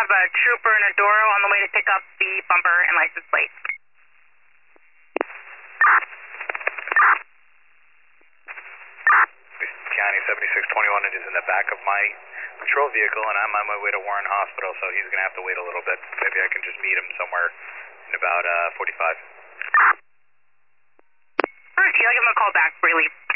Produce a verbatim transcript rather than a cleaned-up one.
have a trooper and a Doro on the way to pick up the bumper and license plate. County seventy-six twenty-one is in the back of my patrol vehicle, and I'm on my way to Warren Hospital, so he's going to have to wait a little bit. Maybe I can just meet him somewhere in about uh, forty-five. Alright, I'll give him a call back before you leave.